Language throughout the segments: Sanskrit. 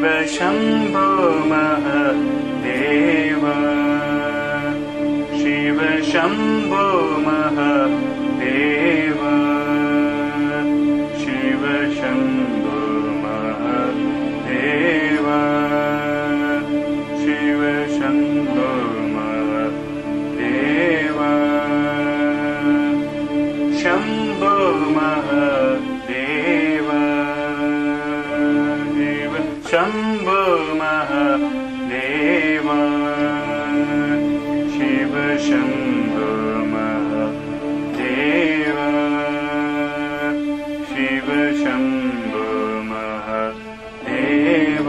शिव शम्भो महादेव शिव शम्भो महादेव शिव शम्भो महादेव शिव शम्भो महादेव शम्भो महादेव शिव शम्भो महादेव शिव शम्भो महादेव शिव शम्भो महादेव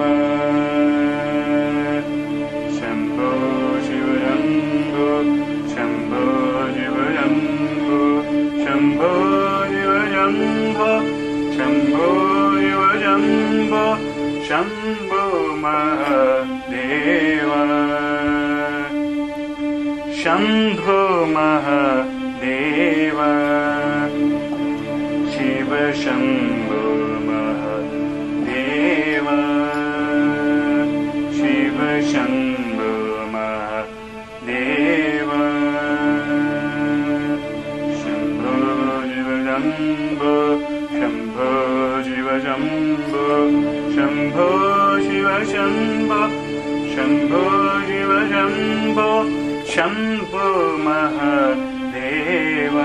शम्भो शिव शम्भो शम्भो शिव शम्भो शम्भो शिव शम्भो शम्भो शिव शम्भो शम्भो महादेव शम्भो महादेव शिव शम्भो महादेव शिव शम्भो महादेव शम्भो शिव शम्भो शम्भो शिव शम्भो शम्भो शिव शम्भो शम्भो शिव शम्भो शम्भो महादेव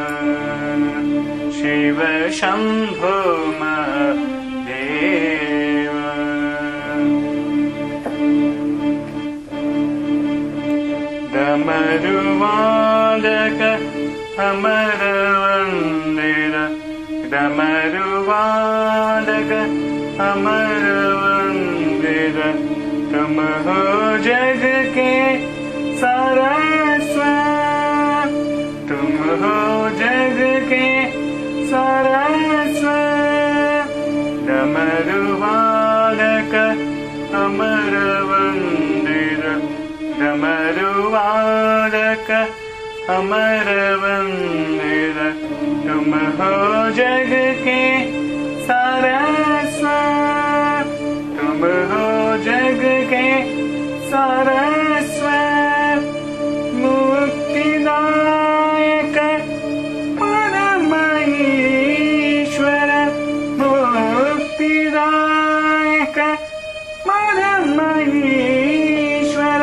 शिव शम्भो महादेव डमरुवादक अमर वंदिर डमरुवादक अमर वंदिर तुम हो जग के सरस्वत तुम हो जग के सरस्वत डमरुवादक अमर वंदिर डमरुवादक अमर वंदिर तुम हो जग के सरस्वत तुम हो जग के सरस्वत मुक्तिदायक परम ईश्वर मुक्तिदायक परम ईश्वर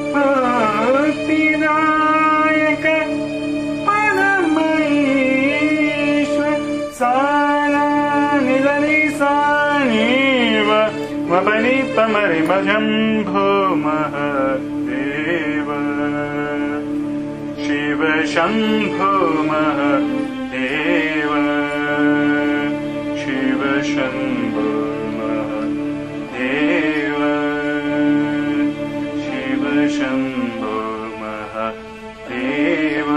मुक्तिदायक परम ईश्वर सारा निधनि सानिव वपनि पमरि शम्भो महादेव शिव शम्भो महादेव शिव शम्भो महादेव शिव शम्भो महादेव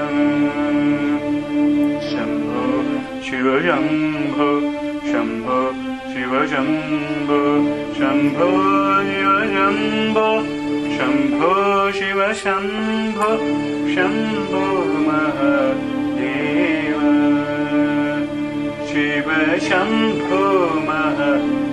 शम्भो शिव शम्भो शम्भो शिव शम्भो शम्भो शिव शम्भो शम्भो शिव शम्भो शम्भो महादेव शिव शम्भो महादेव